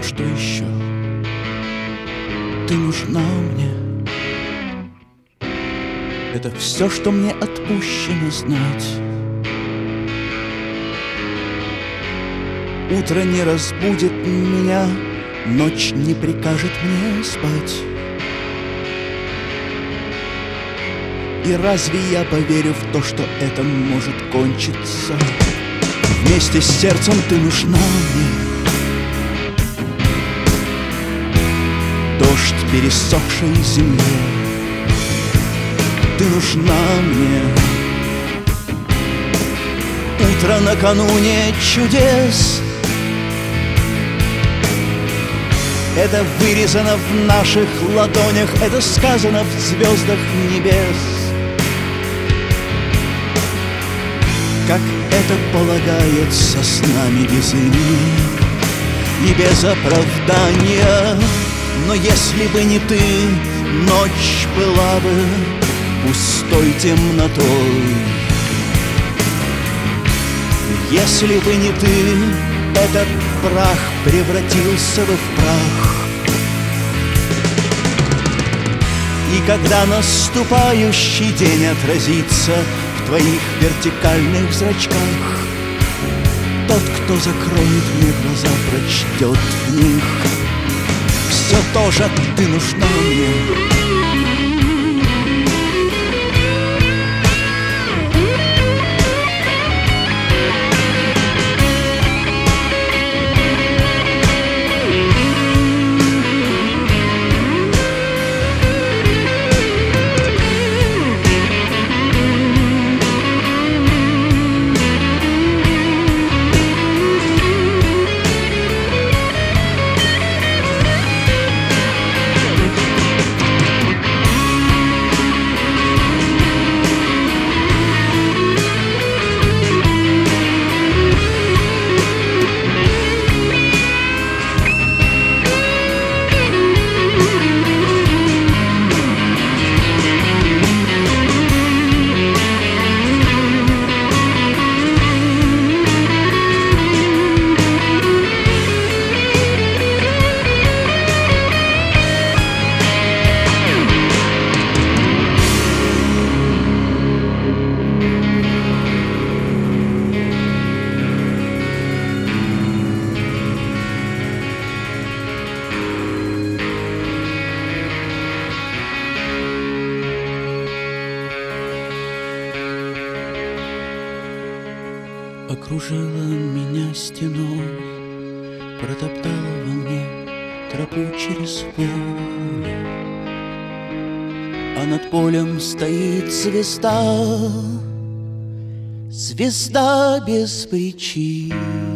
Что еще? Ты нужна мне. Это все, что мне отпущено знать. Утро не разбудит меня, ночь не прикажет мне спать. И разве я поверю в то, что это может кончиться? Вместе с сердцем ты нужна мне. Дождь пересохшей земле, ты нужна мне. Утро накануне чудес, это вырезано в наших ладонях, это сказано в звездах небес. Как это полагается с нами без имени и без оправдания. Но если бы не ты, ночь была бы пустой темнотой. Если бы не ты, этот прах превратился бы в прах. И когда наступающий день отразится в твоих вертикальных зрачках, тот, кто закроет мне глаза, прочтет в них все то же: ты нужна мне. Окружила меня стеной, протоптала во мне тропу через поле, а над полем стоит звезда, звезда без причин.